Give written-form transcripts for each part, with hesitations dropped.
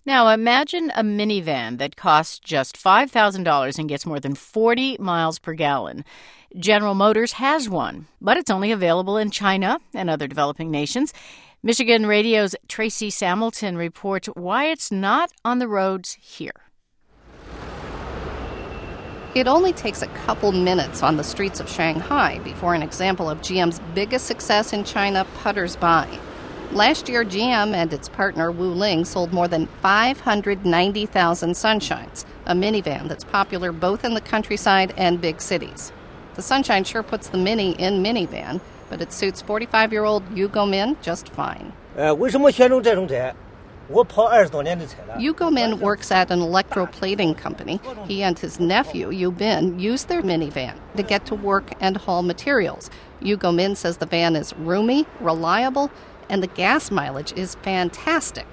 Now, imagine a minivan that costs just $5,000 and gets more than 40 miles per gallon. General Motors has one, but it's only available in China and other developing nations. Michigan Radio's Tracy Samilton reports why it's not on the roads here. It only takes a couple minutes on the streets of Shanghai before an example of GM's biggest success in China putters by. Last year, GM and its partner Wuling sold more than 590,000 Sunshines, a minivan that's popular both in the countryside and big cities. The Sunshine sure puts the Mini in minivan, but it suits 45-year-old Yu Gomin just fine. Yu Gomin works at an electroplating company. He and his nephew, Yu Bin, use their minivan to get to work and haul materials. Yu Gomin says the van is roomy, reliable, and the gas mileage is fantastic.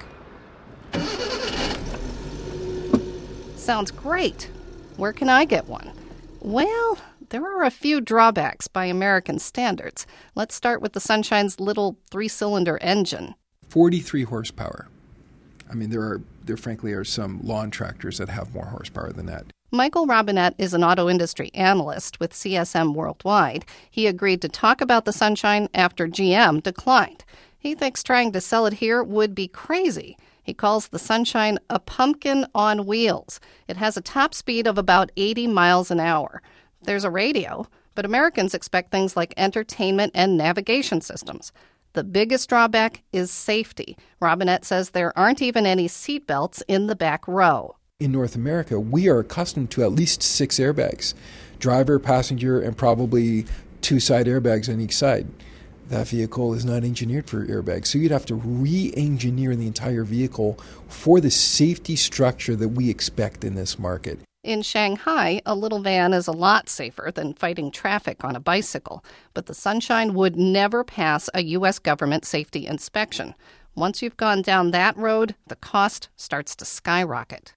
Sounds great. Where can I get one? Well, there are a few drawbacks by American standards. Let's start with the Sunshine's little 3-cylinder engine. 43 horsepower. I mean, there frankly are some lawn tractors that have more horsepower than that. Michael Robinette is an auto industry analyst with CSM Worldwide. He agreed to talk about the Sunshine after GM declined. He thinks trying to sell it here would be crazy. He calls the Sunshine a pumpkin on wheels. It has a top speed of about 80 miles an hour. There's a radio, but Americans expect things like entertainment and navigation systems. The biggest drawback is safety. Robinette says there aren't even any seat belts in the back row. In North America, we are accustomed to at least 6 airbags, driver, passenger, and probably 2 side airbags on each side. That vehicle is not engineered for airbags, so you'd have to re-engineer the entire vehicle for the safety structure that we expect in this market. In Shanghai, a little van is a lot safer than fighting traffic on a bicycle, but the Sunshine would never pass a U.S. government safety inspection. Once you've gone down that road, the cost starts to skyrocket.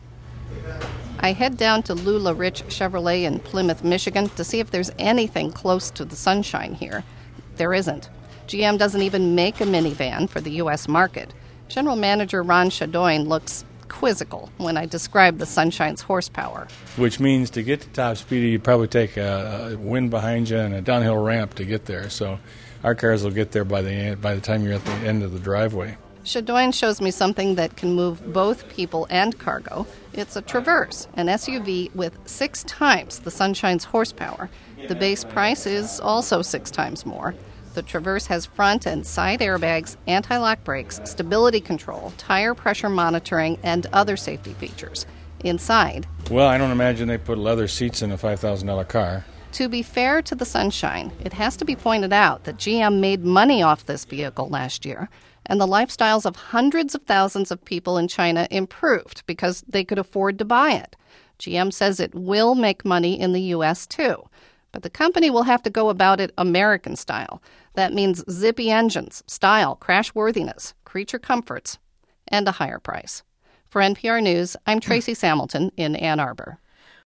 I head down to Lula Rich Chevrolet in Plymouth, Michigan, to see if there's anything close to the Sunshine here. There isn't. GM doesn't even make a minivan for the U.S. market. General Manager Ron Shadoin looks quizzical when I describe the Sunshine's horsepower. Which means to get to top speed, you probably take a wind behind you and a downhill ramp to get there. So our cars will get there by the time you're at the end of the driveway. Shadoin shows me something that can move both people and cargo. It's a Traverse, an SUV with 6 times the Sunshine's horsepower. The base price is also 6 times more. The Traverse has front and side airbags, anti-lock brakes, stability control, tire pressure monitoring, and other safety features. Inside... Well, I don't imagine they put leather seats in a $5,000 car. To be fair to the Sunshine, it has to be pointed out that GM made money off this vehicle last year, and the lifestyles of hundreds of thousands of people in China improved because they could afford to buy it. GM says it will make money in the U.S. too. But the company will have to go about it American style. That means zippy engines, style, crashworthiness, creature comforts, and a higher price. For NPR News, I'm Tracy Samilton in Ann Arbor.